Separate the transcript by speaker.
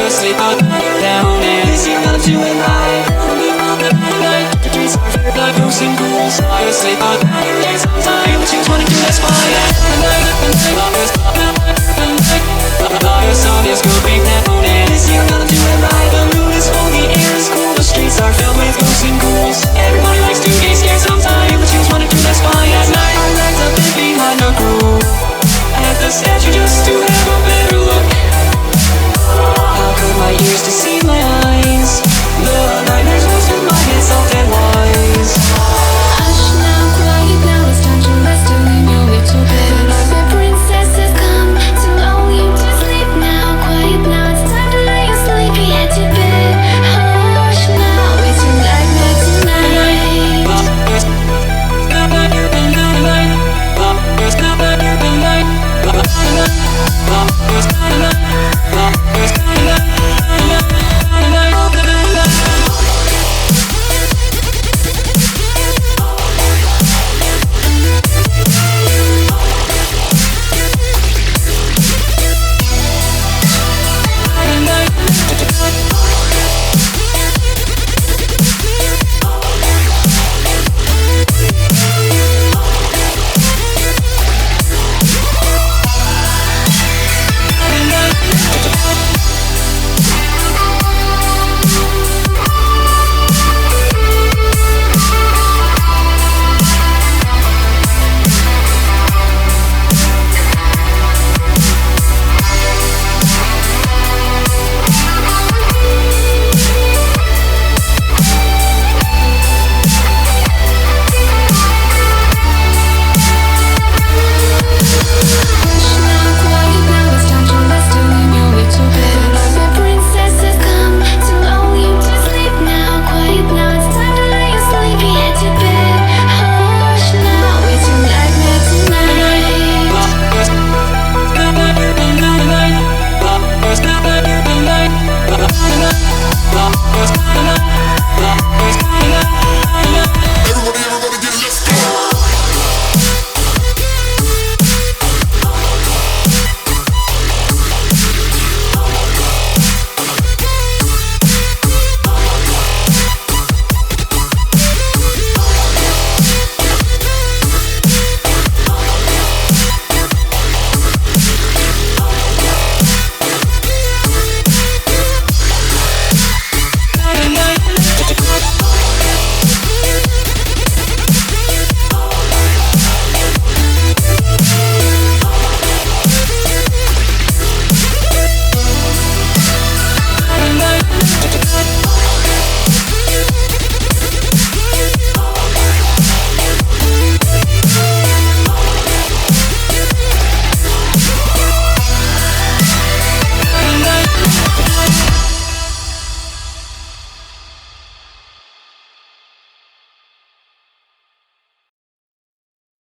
Speaker 1: asleep out down and you gotta do it right. The streets are filled like ghosts and ghouls. I asleep out there's no time, but you wanna do that's fine. The night is the sun is going down and you gotta do it right. The moon is full, the air is cool, the streets are filled with ghosts and ghouls. Everybody likes to get scared sometime, but you wanna do that's fine. At night I like to live behind the groove at the statue just to have a better look. How could my ears deceive